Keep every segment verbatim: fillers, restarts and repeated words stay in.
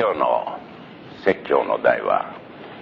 今日の説教の題は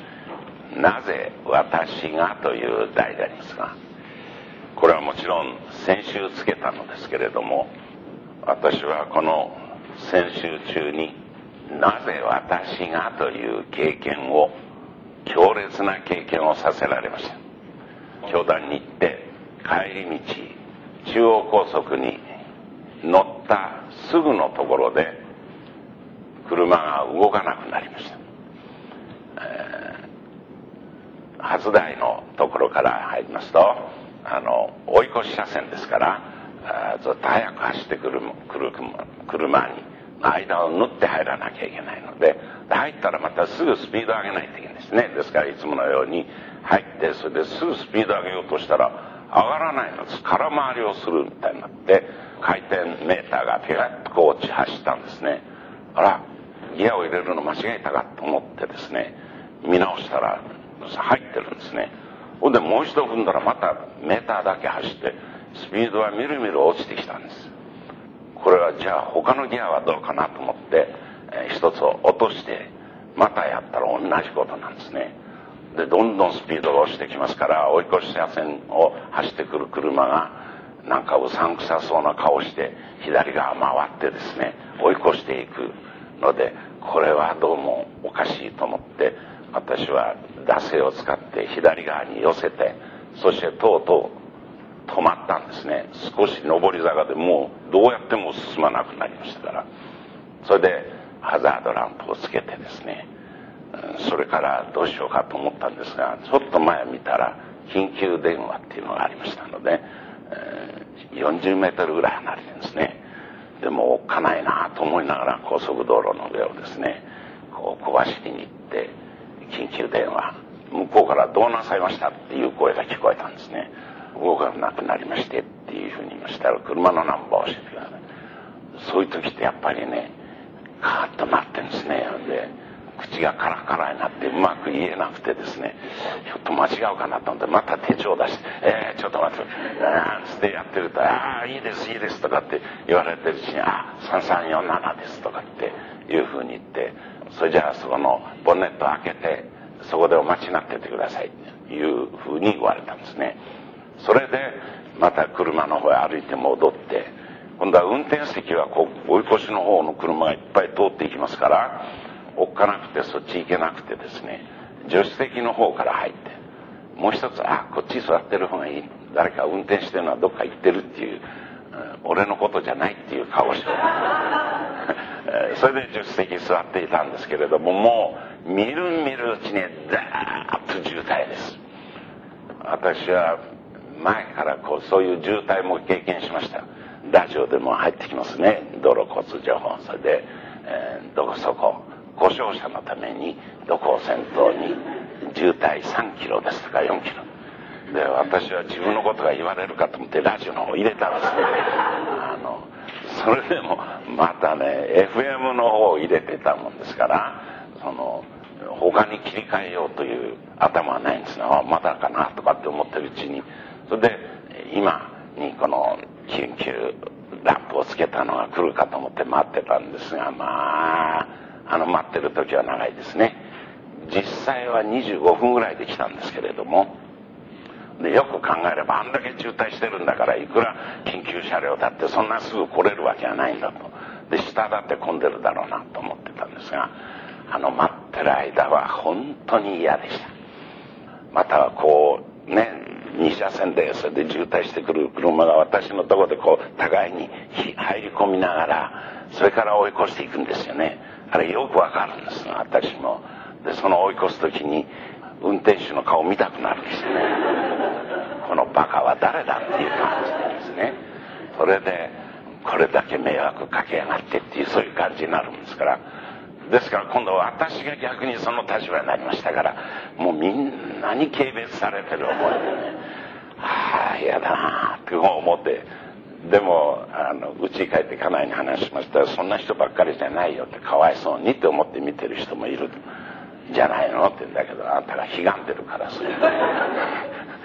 「なぜ私が」という題でありますが、これはもちろん先週つけたのですけれども、私はこの先週中になぜ私がという経験を、強烈な経験をさせられました。教団に行って帰り道、中央高速に乗ったすぐのところで車が動かなくなりました。えー、初台のところから入りますと、あの追い越し車線ですから、ずっと速く走ってくる車に間を縫って入らなきゃいけないので、入ったらまたすぐスピード上げないといけないですね。ですからいつものように入って、それですぐスピード上げようとしたら上がらないのです。空回りをするみたいになって、回転メーターがピュッとこう落ち走ったんですね。あら、ギアを入れるの間違えたかと思ってですね、見直したら入ってるんですね。ほんでもう一度踏んだらまたメーターだけ走って、スピードはみるみる落ちてきたんです。これはじゃあ他のギアはどうかなと思って、えー、一つを落としてまたやったら同じことなんですね。でどんどんスピードが落ちてきますから、追い越し車線を走ってくる車がなんかうさんくさそうな顔して左側回ってですね、追い越していくので、これはどうもおかしいと思って、私は惰性を使って左側に寄せて、そしてとうとう止まったんですね。少し上り坂でもうどうやっても進まなくなりましたから、それでハザードランプをつけてですね、それからどうしようかと思ったんですが、ちょっと前見たら緊急電話っていうのがありましたので、よんじゅうメートルぐらい離れてるんですね。でもおっかないなと思いながら高速道路の上をですね、こう小走りに行って緊急電話、向こうからどうなさいましたっていう声が聞こえたんですね。動かなくなりましてっていうふうに言いましたら、車のナンバーを教えてください。そういう時ってやっぱりね、カーッとなってるんですね。で口がカラカラになってうまく言えなくてですね、ひょっと間違うかなと思ってまた手帳を出して「えー、ちょっと待って」なんつってやってると「ああいいですいいです」とかって言われてるうちに「ああさんさんよんななです」とかっていうふうに言って、それじゃあそこのボンネットを開けてそこでお待ちになっててくださいっていうふうに言われたんですね。それでまた車の方へ歩いて戻って、今度は運転席はこう追い越しの方の車がいっぱい通っていきますから、おっかなくてそっち行けなくてですね、助手席の方から入って、もう一つ、あこっち座ってる方がいい、誰か運転してるのはどっか行ってるっていう、俺のことじゃないっていう顔をしてそれで助手席座っていたんですけれども、もうみるみるうちにダーッと渋滞です。私は前からこうそういう渋滞も経験しました。ラジオでも入ってきますね、道路交通情報。それで、えー、どこそこ故障者のためにどこを先頭に渋滞さんキロですとかよんキロで、私は自分のことが言われるかと思ってラジオの方入れたんですね。あのそれでもまたね エフエム の方を入れてたもんですから、その他に切り替えようという頭はないんですね。まだかなとかって思ってるうちに、それで今にこの緊急ランプをつけたのが来るかと思って待ってたんですが、まああの待ってる時は長いですね。実際はにじゅうごふんぐらいで来たんですけれども、でよく考えればあんだけ渋滞してるんだから、いくら緊急車両だってそんなすぐ来れるわけはないんだと。で下だって混んでるだろうなと思ってたんですが、あの待ってる間は本当に嫌でした。またはこうね、に車線でそれで渋滞してくる車が私のところでこう互いに入り込みながら、それから追い越していくんですよね。あれよくわかるんですが、私も。でその追い越す時に運転手の顔見たくなるんですよね。このバカは誰だっていう感じでですね、それでこれだけ迷惑かけやがってっていう、そういう感じになるんですから。ですから今度は私が逆にその立場になりましたから、もうみんなに軽蔑されてる思いでね、はあ嫌だなって思って、でもあの家に帰って家内に話しましたら、そんな人ばっかりじゃないよって、かわいそうにって思って見てる人もいるじゃないのって言うんだけど、あなたがひがんでるからそういう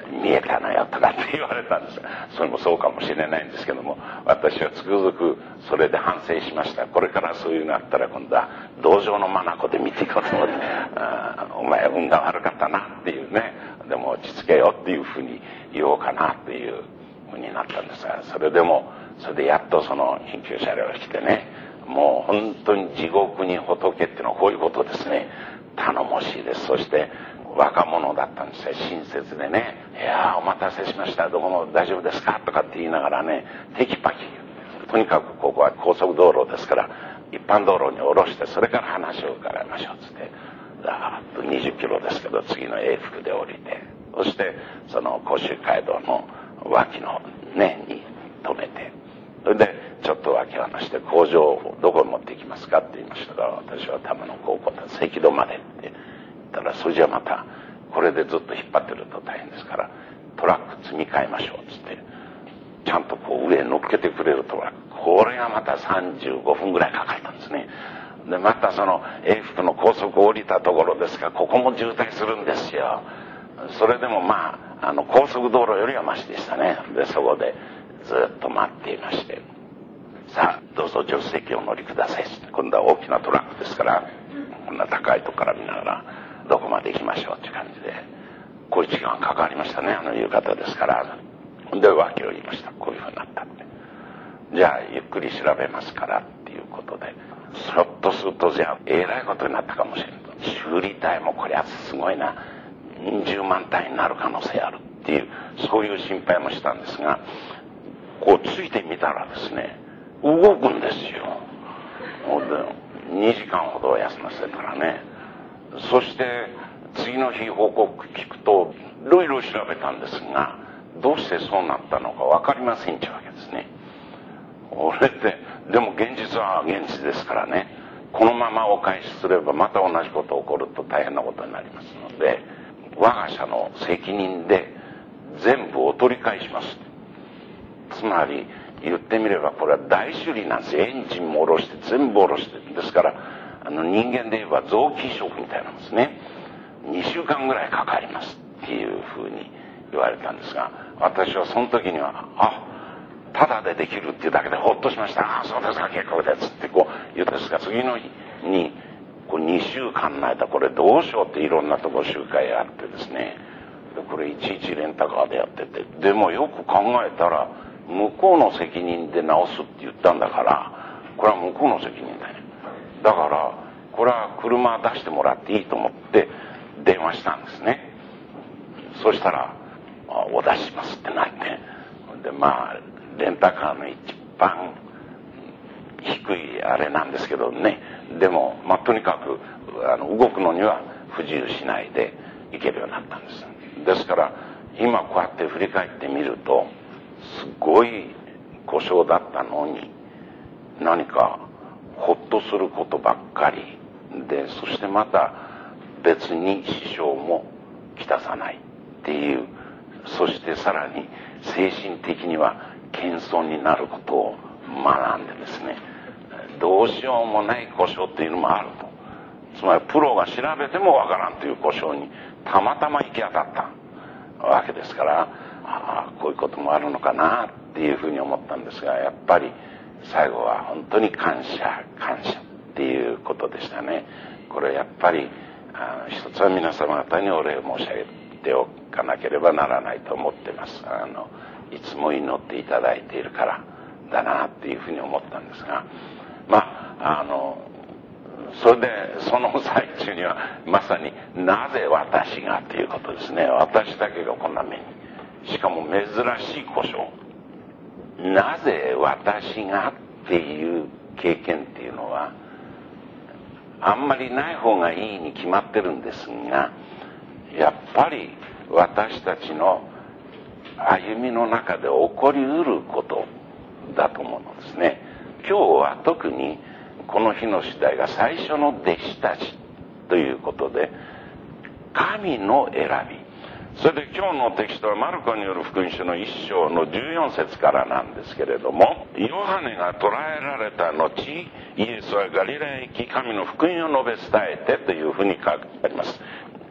見えたのよとかって言われたんです。それもそうかもしれないんですけども、私はつくづくそれで反省しました。これからそういうのあったら今度は道場の眼で見ていこうと思って、お前運が悪かったなっていうね、でも落ち着けよっていうふうに言おうかなっていうふうになったんですが、それでもそれでやっとその緊急車両が来てね、もう本当に地獄に仏っていうのはこういうことですね。頼もしいです。そして若者だったんですよ。親切でね、いやーお待たせしました、どこも大丈夫ですかとかって言いながらね、テキパキとにかくここは高速道路ですから一般道路に下ろして、それから話を伺いましょうっつって、ざーっとにじゅっキロですけど次の永福で降りて、そしてその甲州街道の脇のねに止めて、それでちょっと脇を離して工場をどこに持っていきますかって言いましたから、私は玉野高校と赤道までって言ったら、それじゃまたこれでずっと引っ張ってると大変ですからトラック積み替えましょうっつって、ちゃんとこう上に乗っけてくれるトラック、これがまたさんじゅうごふんぐらいかかったんですね。でまたその永福の高速を降りたところですが、ここも渋滞するんですよ。それでもまああの高速道路よりはマシでしたね。でそこでずっと待っていまして、さあどうぞ助手席をお乗りくださいって、今度は大きなトラックですからこんな高いとこから見ながらどこまで行きましょうっていう感じで、こういう時間かかりましたね、あの夕方ですから。で訳を言いました。こういうふうになったって、じゃあゆっくり調べますからっていうことで、ひょっとするとじゃあえらいことになったかもしれない、修理代もこりゃすごいなにじゅうまん単位になる可能性あるっていう、そういう心配もしたんですが、こうついてみたらですね、動くんですよ。にじかんほど休ませたらね。そして次の日報告聞くといろいろ調べたんですが、どうしてそうなったのか分かりませんってわけですね。俺ってでも現実は現実ですからね、このままお返しすればまた同じこと起こると大変なことになりますので、我が社の責任で全部お取り返します。つまり言ってみればこれは大修理なんですよ。エンジンも下ろして全部下ろして、ですからあの人間で言えば臓器移植みたいなんですね。にしゅうかんぐらいかかりますっていうふうに言われたんですが、私はその時にはあただでできるっていうだけでほっとしました。あそうですか結構ですってこう言うんですが、次の日にこうにしゅうかんの間これどうしようっていろんなとこ集会があってですね、でこれいちいちレンタカーでやってて、でもよく考えたら向こうの責任で直すって言ったんだから、これは向こうの責任だよ。だからこれは車出してもらっていいと思って電話したんですね。そしたらお出ししますってなって、でまあレンタカーの一番低いあれなんですけどね、でもまあとにかくあの動くのには不自由しないで行けるようになったんです。ですから今こうやって振り返ってみると、すごい故障だったのに何かほっとすることばっかりで、そしてまた別に支障もきたさないっていう、そしてさらに精神的には謙遜になることを学んでですね、どうしようもない故障っていうのもあると、つまりプロが調べてもわからんという故障にたまたま行き当たったわけですから、ああこういうこともあるのかなっていうふうに思ったんですが、やっぱり最後は本当に感謝感謝っていうことでしたね。これやっぱりあの一つは皆様方にお礼を申し上げておかなければならないと思ってます。あのいつも祈っていただいているからだなっていうふうに思ったんですが、まああのそれでその最中にはまさになぜ私がということですね。私だけがこんな目に、しかも珍しい故障、なぜ私がっていう経験っていうのはあんまりない方がいいに決まってるんですが、やっぱり私たちの歩みの中で起こりうることだと思うのですね。今日は特にこの日の次第が最初の弟子たちということで、神の選び、それで今日のテキストはマルコによる福音書の一章のじゅうよん節からなんですけれども、ヨハネが捕らえられた後、イエスはガリラヤへ行き神の福音を述べ伝えてというふうに書いてあります。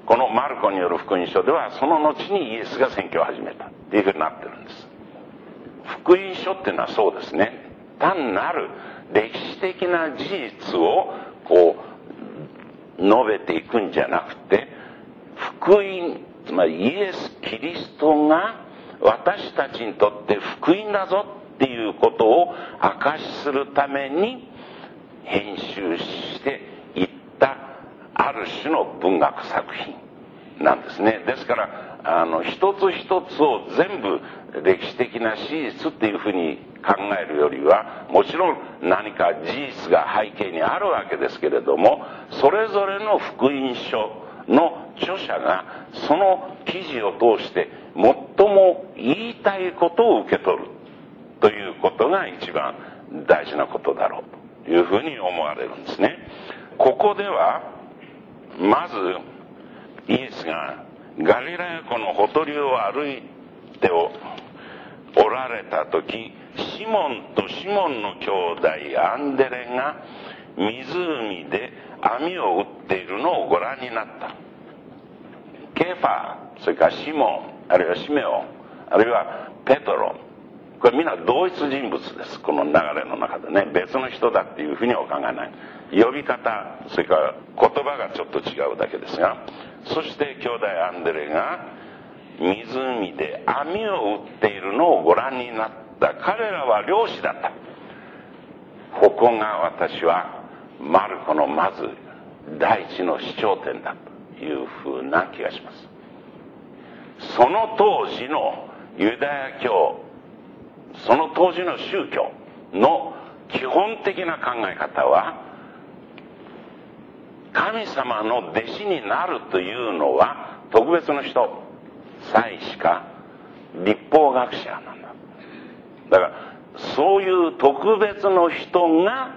このマルコによる福音書ではその後にイエスが宣教を始めたっていうふうになってるんです。福音書っていうのはそうですね、単なる歴史的な事実をこう述べていくんじゃなくて、福音、つまりイエス・キリストが私たちにとって福音だぞっていうことを証しするために編集していったある種の文学作品なんですね。ですからあの一つ一つを全部歴史的な史実っていうふうに考えるよりは、もちろん何か事実が背景にあるわけですけれども、それぞれの福音書の著者がその記事を通して最も言いたいことを受け取るということが一番大事なことだろうというふうに思われるんですね。ここではまずイエスがガリラヤ湖のほとりを歩いておられた時、シモンとシモンの兄弟アンデレが湖で網を打っているのをご覧になった。ケファ、それからシモン、あるいはシメオン、あるいはペトロ、これみんな同一人物です。この流れの中でね、別の人だっていうふうには考えない。呼び方、それから言葉がちょっと違うだけですが、そして兄弟アンデレが湖で網を打っているのをご覧になった。彼らは漁師だった。ここが私はマルコのまず第一の視聴点だというふうな気がします。その当時のユダヤ教、その当時の宗教の基本的な考え方は、神様の弟子になるというのは特別の人、祭司か律法学者なんだ。だからそういう特別の人が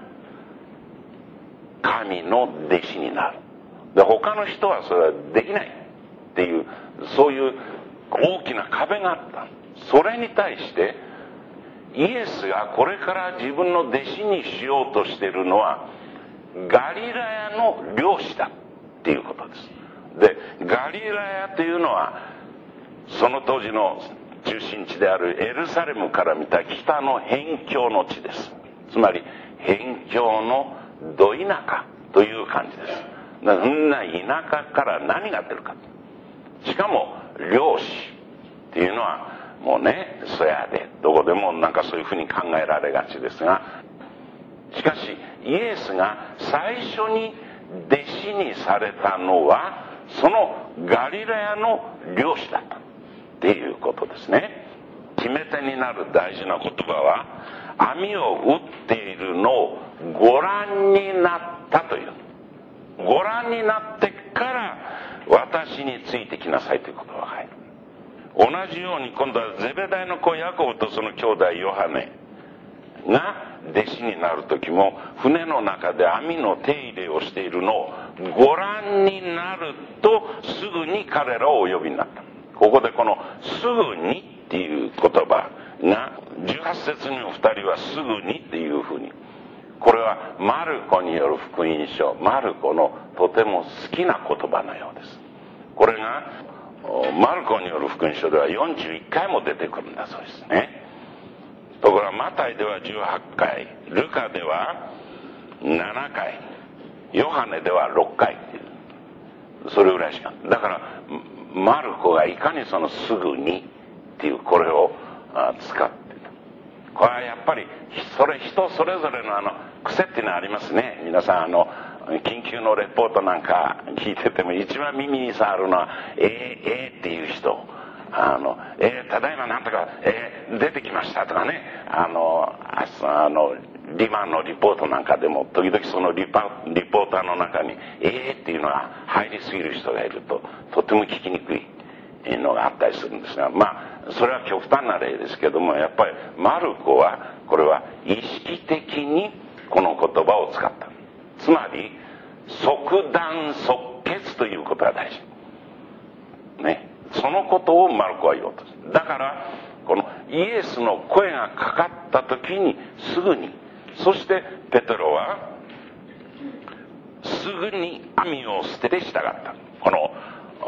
神の弟子になる。で、他の人はそれはできないっていう、そういう大きな壁があった。それに対してイエスがこれから自分の弟子にしようとしているのはガリラヤの漁師だっていうことです。で、ガリラヤというのはその当時の中心地であるエルサレムから見た北の辺境の地です。つまり辺境のど田舎という感じです。だからそんな田舎から何が出るか。しかも漁師っていうのはもうね、そやでどこでもなんかそういうふうに考えられがちですが、しかしイエスが最初に弟子にされたのはそのガリラヤの漁師だったっていうことですね。決め手になる大事な言葉は、網を打っているのをご覧になったという。ご覧になってから私についてきなさいという言葉が入る。同じように今度はゼベダイの子ヤコブとその兄弟ヨハネが弟子になる時も、船の中で網の手入れをしているのをご覧になるとすぐに彼らをお呼びになった。ここでこのすぐにっていう言葉がじゅうはち節にお二人はすぐにっていうふうに、これはマルコによる福音書、マルコのとても好きな言葉のようです。これがマルコによる福音書ではよんじゅういっかいも出てくるんだそうですね。ところがマタイではじゅうはちかい、ルカではななかい、ヨハネではろっかいっていう、それぐらいしか。だからマルコがいかにそのすぐにっていうこれを使っている。これはやっぱりそれ人それぞれのあの癖っていうのはありますね。皆さんあの緊急のレポートなんか聞いてても一番耳に触るのは「えー、えー」っていう人、あの「えー、ただいまなんとか、えー、出てきました」とかね、あのあのリマンのリポートなんかでも時々そのリパリポーターの中に「えー」っていうのが入りすぎる人がいるととても聞きにくいのがあったりするんですが、まあそれは極端な例ですけども、やっぱりマルコはこれは意識的にこの言葉を使った。つまり即断即決ということが大事ね。そのことをマルコは言おうとする。だからこのイエスの声がかかった時にすぐに、そしてペテロはすぐに網を捨てて従った。この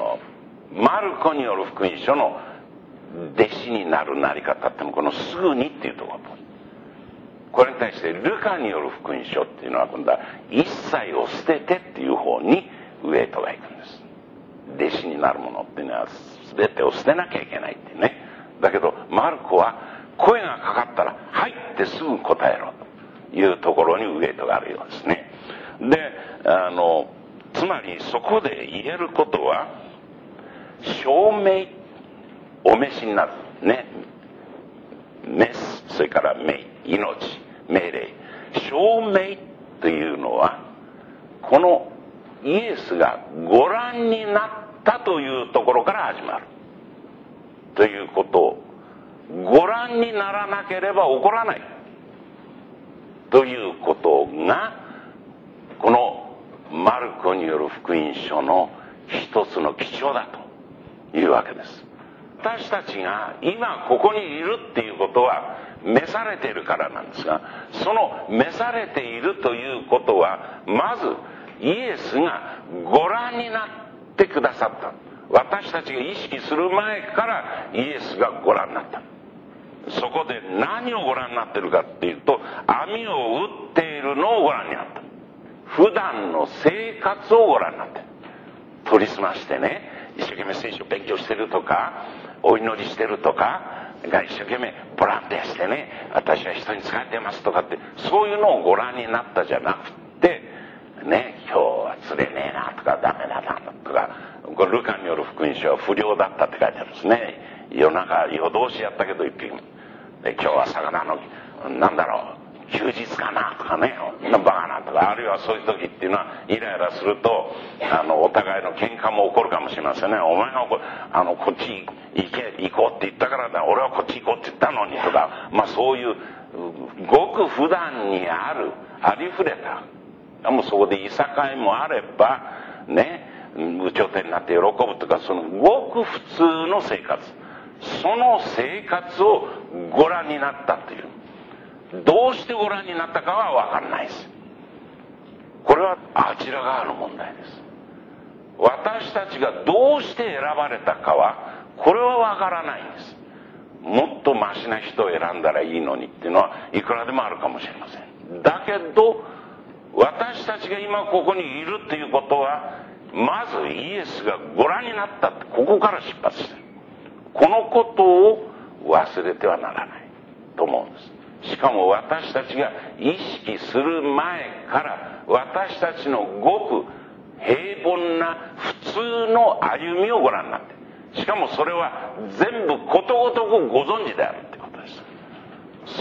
マルコによる福音書の弟子になるなり方ってのはこのすぐにっていうところ。これに対してルカによる福音書っていうのは今度は一切を捨ててっていう方にウエイトがいくんです。弟子になるものっていうのは全てを捨てなきゃいけないっていうね。だけどマルコは声がかかったらはいってすぐ答えろというところにウエイトがあるようですね。で、あのつまりそこで言えることは証明、お召しになるね、メス、それから命、命、命令、証明というのはこのイエスがご覧になったというところから始まるということを、ご覧にならなければ起こらないということがこのマルコによる福音書の一つの基調だというわけです。私たちが今ここにいるっていうことは召されているからなんですが、その召されているということはまずイエスがご覧になってくださった。私たちが意識する前からイエスがご覧になった。そこで何をご覧になってるかっていうと、網を打っているのをご覧になった。普段の生活をご覧になってる。取り澄ましてね、一生懸命聖書を勉強してるとか、お祈りしてるとかが一生懸命ボランティアしてね、私は人に仕えてますとかって、そういうのをご覧になったじゃなくてね、今日は釣れねえなとかダメだなとか、これルカによる福音書は不良だったって書いてあるんですね。夜中夜通しやったけど一匹もで、今日は魚のなんだろう休日かなとかね、バカなとか、あるいはそういう時っていうのはイライラするとあのお互いの喧嘩も起こるかもしれませんね。お前があのこっち行け行こうって言ったからだ、俺はこっち行こうって言ったのにとか、まあそういうごく普段にあるありふれた、もうそこでいさかいもあればね、有頂天になって喜ぶとか、そのごく普通の生活、その生活をご覧になったという。どうしてご覧になったかは分からないです。これはあちら側の問題です。私たちがどうして選ばれたかはこれは分からないんです。もっとマシな人を選んだらいいのにっていうのはいくらでもあるかもしれません。だけど私たちが今ここにいるっていうことは、まずイエスがご覧になったって、ここから出発してる。このことを忘れてはならないと思うんです。しかも私たちが意識する前から私たちのごく平凡な普通の歩みをご覧になって、しかもそれは全部ことごとくご存知であるってことです。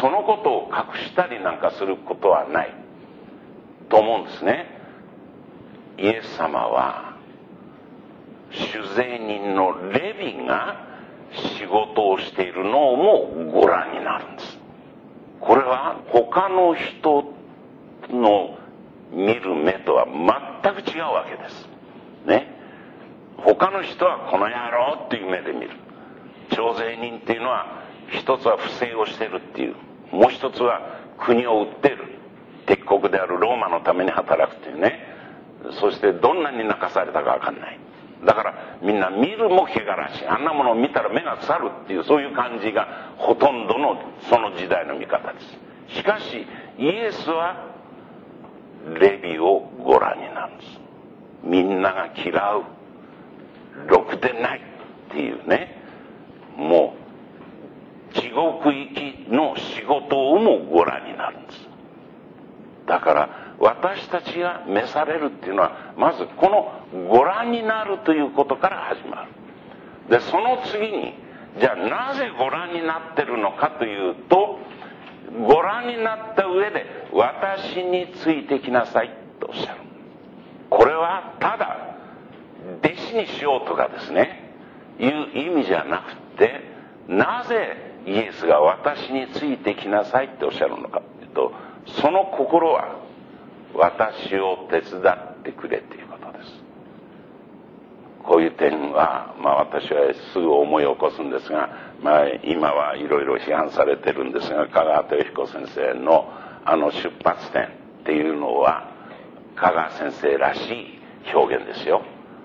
そのことを隠したりなんかすることはないと思うんですね。イエス様は酒税人のレビが仕事をしているのもご覧になるんです。これは他の人の見る目とは全く違うわけですね。他の人はこの野郎っていう目で見る。徴税人っていうのは一つは不正をしてるっていう、もう一つは国を売ってる、敵国であるローマのために働くっていうね。そしてどんなに泣かされたか分かんない。だからみんな見るも汚らしい、あんなものを見たら目が腐るっていう、そういう感じがほとんどのその時代の見方です。しかしイエスはレビをご覧になるんです。みんなが嫌う、ろくでないっていうね、もう地獄行きの仕事をもご覧になるんです。だから私たちが召されるっていうのは、まずこのご覧になるということから始まる。でその次に、じゃあなぜご覧になってるのかというと、ご覧になった上で私についてきなさいとおっしゃる。これはただ弟子にしようとかですねいう意味じゃなくて、なぜイエスが私についてきなさいっておっしゃるのかというと、その心は私を手伝ってくれということです。こういう点は、まあ、私はすぐ思い起こすんですが、まあ、今はいろいろ批判されてるんですが、香川照彦先生のあの出発点っていうのは香川先生らしい表現ですよ。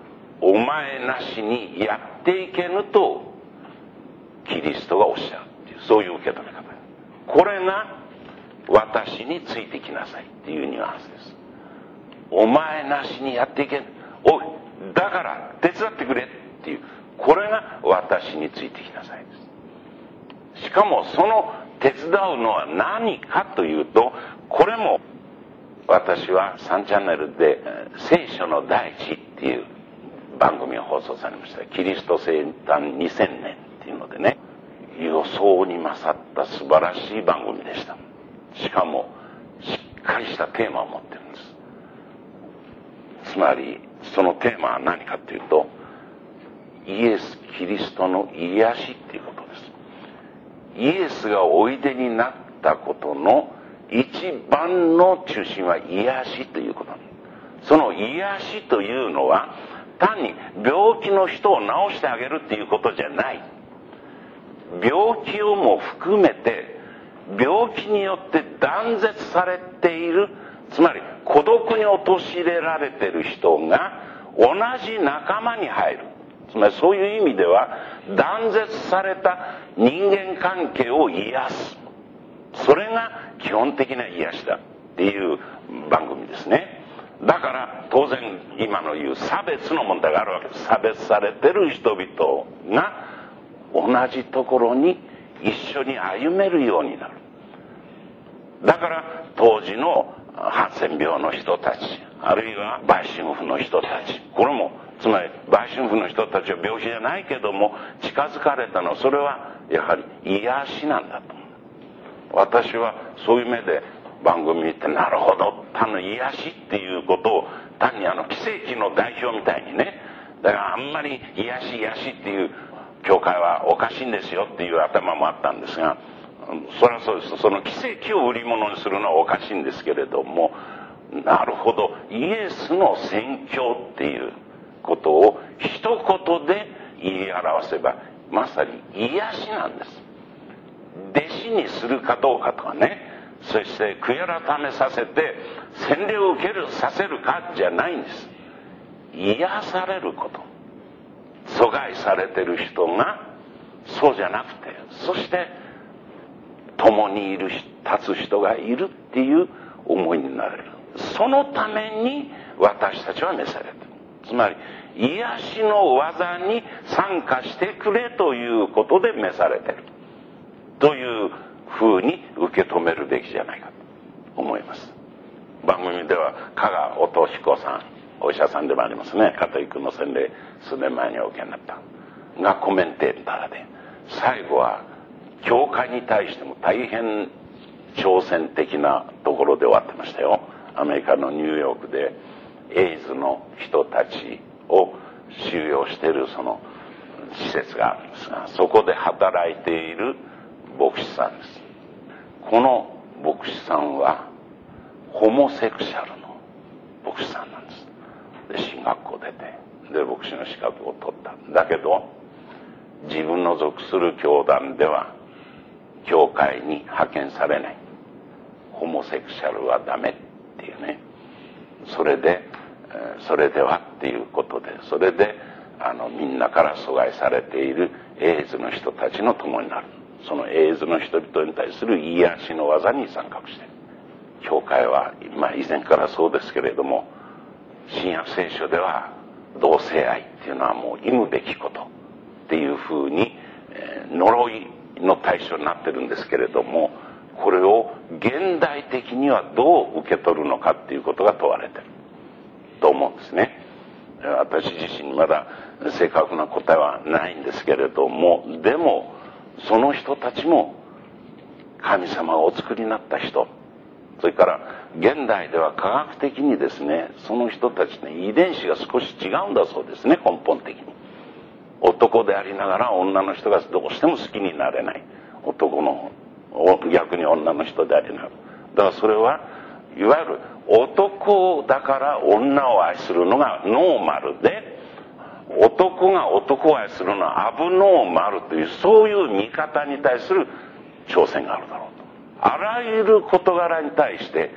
お前なしにやっていけぬとキリストがおっしゃるっていう、そういう受け止め方。これが私についてきなさいっていうニュアンスです。お前なしにやっていけん、おいだから手伝ってくれっていう、これが私についてきなさいです。しかもその手伝うのは何かというと、これも私はさんチャンネルで聖書の第一っていう番組が放送されました。キリスト生誕にせんねんっていうのでね、予想に勝った素晴らしい番組でした。しかもしっかりしたテーマを持ってるんです。つまりそのテーマは何かというと、イエス・キリストの癒しっていうことです。イエスがおいでになったことの一番の中心は癒しということ。その癒しというのは単に病気の人を治してあげるっていうことじゃない。病気をも含めて病気によって断絶されている、つまり孤独に陥れられている人が同じ仲間に入る。つまりそういう意味では断絶された人間関係を癒す、それが基本的な癒しだっていう番組ですね。だから当然今の言う差別の問題があるわけです。差別されてる人々が同じところに一緒に歩めるようになる。だから当時のハンセン病の人たち、あるいは売春婦の人たち、これもつまり売春婦の人たちは病気じゃないけども近づかれたのは、それはやはり癒しなんだと。私はそういう目で番組見て、なるほど、単の癒しっていうことを単にあの奇跡の代表みたいにね、だからあんまり癒し癒しっていう教会はおかしいんですよっていう頭もあったんですが、それはそうです。その奇跡を売り物にするのはおかしいんですけれども、なるほど、イエスの宣教っていうことを一言で言い表せばまさに癒しなんです。弟子にするかどうかとかね、そして悔い改めさせて洗礼を受けるさせるかじゃないんです。癒されること、阻害されてる人がそうじゃなくて、そして共にいる立つ人がいるっていう思いになれる。そのために私たちは召されている。つまり癒しの技に参加してくれということで召されているというふうに受け止めるべきじゃないかと思います。番組では加賀音彦さん、お医者さんでもありますね、カトリックの洗礼数年前にお受けになったがコメンテーターで、最後は教会に対しても大変挑戦的なところで終わってましたよ。アメリカのニューヨークでエイズの人たちを収容しているその施設があるんですが、そこで働いている牧師さんです。この牧師さんはホモセクシャルの牧師さんなんです。で進学校出て、で牧師の資格を取った。だけど自分の属する教団では教会に派遣されない、ホモセクシャルはダメっていうね、それでそれではっていうことで、それであのみんなから阻害されているエイズの人たちの友になる。そのエイズの人々に対する癒しの技に参画している。教会は、まあ、以前からそうですけれども、新約聖書では同性愛っていうのはもう忌むべきことっていうふうに、えー、呪いの対象になってるんですけれども、これを現代的にはどう受け取るのかっていうことが問われてると思うんですね。私自身まだ正確な答えはないんですけれども、でもその人たちも神様がお作りになった人、それから現代では科学的にですね、その人たちの遺伝子が少し違うんだそうですね。根本的に男でありながら女の人がどうしても好きになれない、男の逆に女の人でありながら、だからそれはいわゆる男だから女を愛するのがノーマルで、男が男を愛するのはアブノーマルという、そういう見方に対する挑戦があるだろうと。あらゆる事柄に対して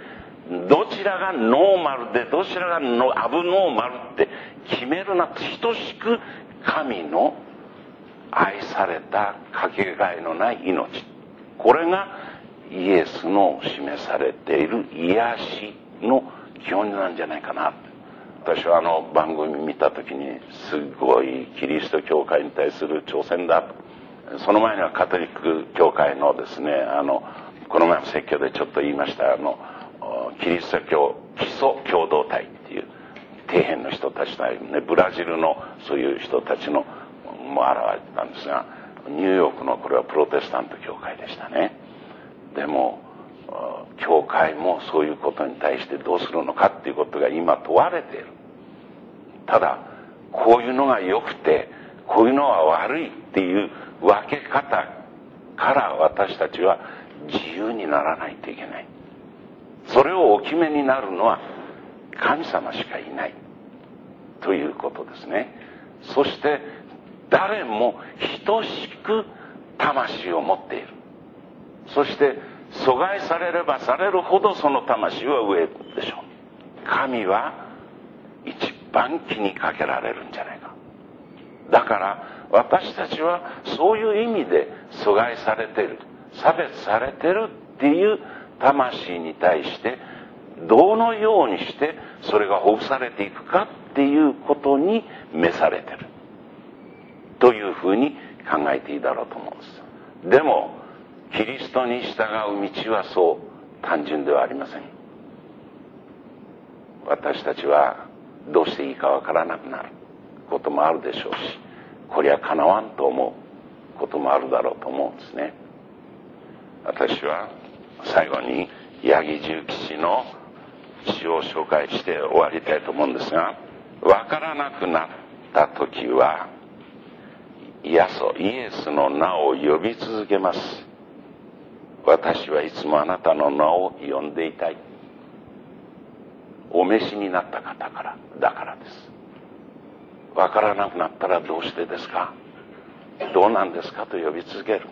どちらがノーマルでどちらがのアブノーマルって決めるなと、等しく神の愛されたかけがえのない命、これがイエスの示されている癒しの基本なんじゃないかな。私はあの番組見た時にすごいキリスト教会に対する挑戦だと。その前にはカトリック教会のですね、あのこの前の説教でちょっと言いました、あのキリスト教基礎共同体っていう底辺の人たちがいるね、ブラジルのそういう人たちのも現れてたんですが、ニューヨークのこれはプロテスタント教会でしたね。でも教会もそういうことに対してどうするのかっていうことが今問われている。ただこういうのが良くてこういうのは悪いっていう分け方から私たちは自由にならないといけない。それをお決めになるのは神様しかいないということですね。そして誰も等しく魂を持っている。そして阻害されればされるほどその魂は上でしょう。神は一番気にかけられるんじゃないか。だから私たちはそういう意味で阻害されている、差別されてるっていう魂に対してどのようにしてそれがほぐされていくかっていうことに召されてるというふうに考えていいだろうと思うんです。でもキリストに従う道はそう単純ではありません。私たちはどうしていいかわからなくなることもあるでしょうし、こりゃかなわんと思うこともあるだろうと思うんですね。私は最後に八木重吉の詩を紹介して終わりたいと思うんですが、わからなくなった時はヤソイエスの名を呼び続けます。私はいつもあなたの名を呼んでいたい。お召しになった方からだからです。わからなくなったらどうしてですか、どうなんですかと呼び続ける。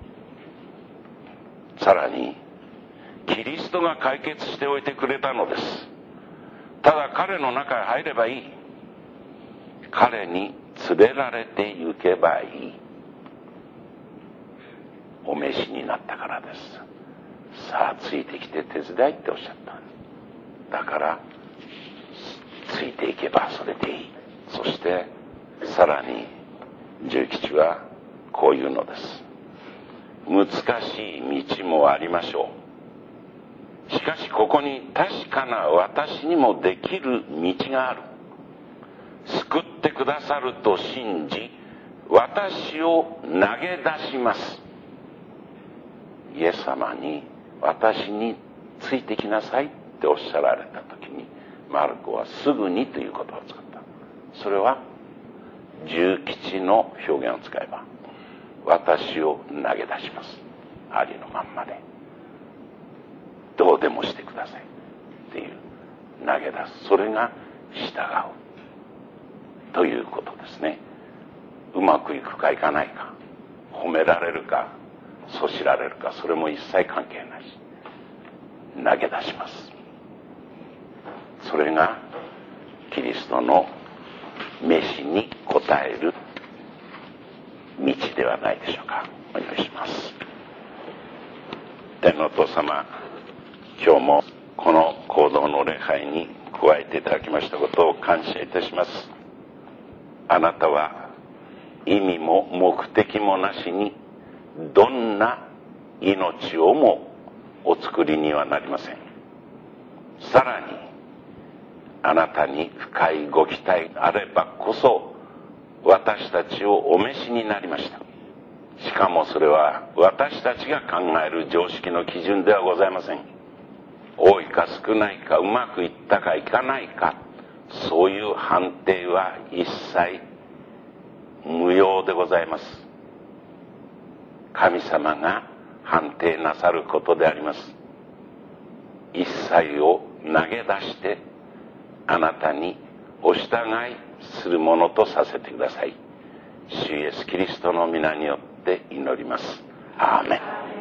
さらにキリストが解決しておいてくれたのです。ただ彼の中へ入ればいい。彼に連れられて行けばいい。お召しになったからです。さあついてきて手伝いっておっしゃった。だからついていけばそれでいい。そしてさらに重吉はこういうのです。難しい道もありましょう。しかしここに確かな私にもできる道がある。救ってくださると信じ私を投げ出します。イエス様に私についてきなさいっておっしゃられた時にマルコはすぐにという言葉を使った。それは重吉の表現を使えば私を投げ出します。ありのまんまでどうでもしてくださいっていう投げ出す。それが従うということですね。うまくいくかいかないか、褒められるかそしられるか、それも一切関係ないし投げ出します。それがキリストの召しに応える道ではないでしょうか。お祈りします。天のお父様、今日もこの行動の礼拝に加えていただきましたことを感謝いたします。あなたは意味も目的もなしにどんな命をもお作りにはなりません。さらにあなたに深いご期待あればこそ私たちをお召しになりました。しかもそれは私たちが考える常識の基準ではございません。多いか少ないか、うまくいったかいかないか、そういう判定は一切無用でございます。神様が判定なさることであります。一切を投げ出してあなたにお従いするものとさせてください。主イエスキリストの皆によって祈ります。アーメン。